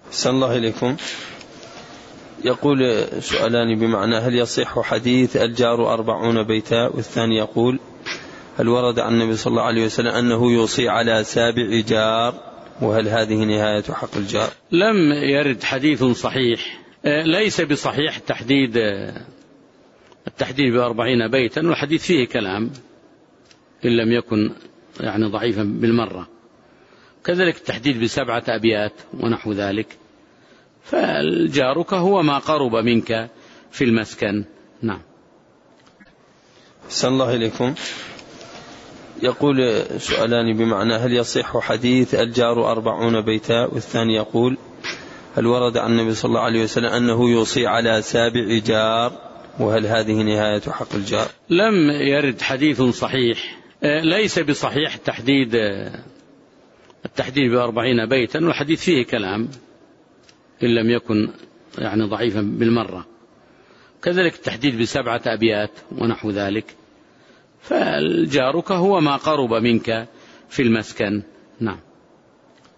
أحسن الله إليكم. يقول سؤالان بمعنى: هل يصح حديث الجار 40 بيتا؟ والثاني يقول: هل ورد عن النبي صلى الله عليه وسلم أنه يوصي على 7 جار؟ وهل هذه نهاية حق الجار؟ لم يرد حديث صحيح، ليس بصحيح التحديد ب40 بيتا، والحديث فيه كلام إن لم يكن ضعيفا بالمرة. كذلك التحديد ب7 أبيات ونحو ذلك. فالجارك هو ما قرب منك في المسكن. نعم. أحسن الله إليكم. يقول سؤالان بمعنى: هل يصح حديث الجار 40 بيتا؟ والثاني يقول: هل ورد عن النبي صلى الله عليه وسلم أنه يوصي على 7 جار؟ وهل هذه نهاية حق الجار؟ لم يرد حديث صحيح، ليس بصحيح التحديد ب40 بيتا، والحديث فيه كلام إن لم يكن ضعيفا بالمرة. كذلك التحديد ب7 أبيات ونحو ذلك. فالجارك هو ما قرب منك في المسكن. نعم.